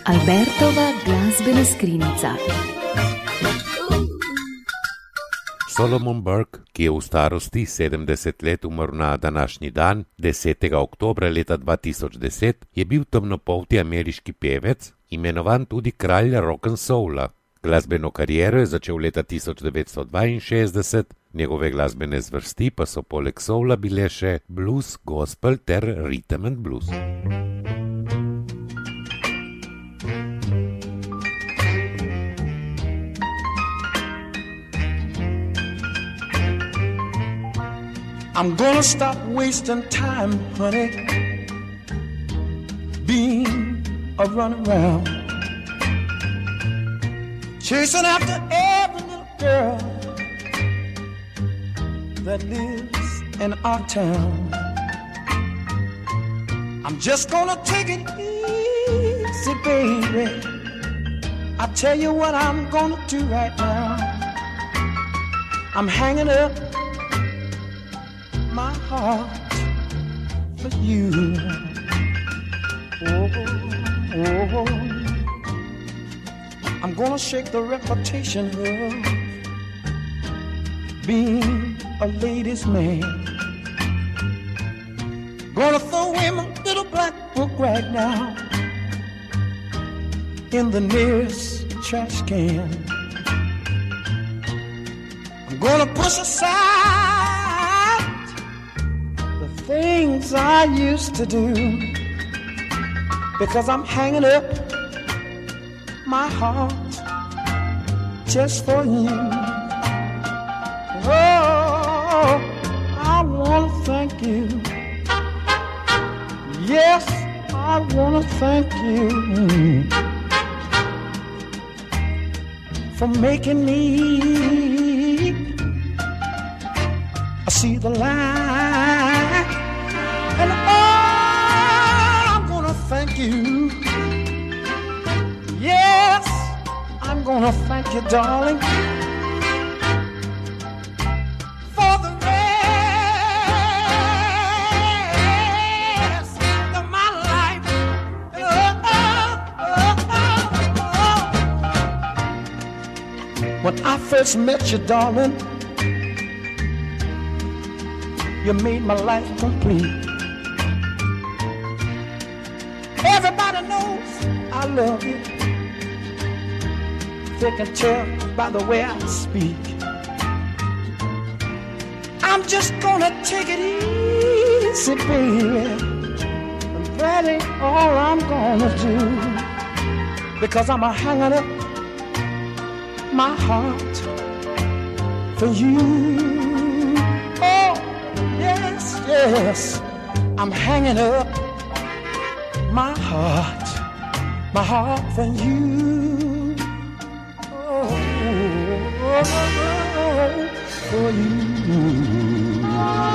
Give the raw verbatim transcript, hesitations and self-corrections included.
Albertova glazbena skrinjica. Solomon Burke, ki je v starosti sedemdeset let umrl na današnji dan, desetega oktobra leta dva tisoč deset, je bil temnopolti ameriški pevec, imenovan tudi kralj rock'n'soula. Glasbeno kariero je začel leta tisoč devetsto dvainšestdeset, njegove glasbene zvrsti pa so poleg soula bile še blues, gospel ter rhythm and blues. I'm gonna stop wasting time, honey, being a runaround, chasing after every little girl that lives in our town. I'm just gonna take it easy, baby. I tell you what I'm gonna do right now. I'm hanging up my heart for you. Oh, oh, oh. I'm gonna shake the reputation of being a ladies' man. Gonna throw away my little black book right now in the nearest trash can. I'm gonna push aside things I used to do, because I'm hanging up my heart just for you. Oh, I wanna thank you. Yes, I wanna thank you for making me see the light. And oh, I'm gonna thank you. Yes, I'm gonna thank you, darling, for the rest of my life. Oh, oh, oh, oh. When I first met you, darling, you made my life complete. Everybody knows I love you. They can tell by the way I speak. I'm just gonna take it easy, baby, and that ain't all I'm gonna do, because I'm a hanging up my heart for you. Oh, yes, yes, I'm hanging up my heart, my heart for you. Oh, oh, oh, oh, for you.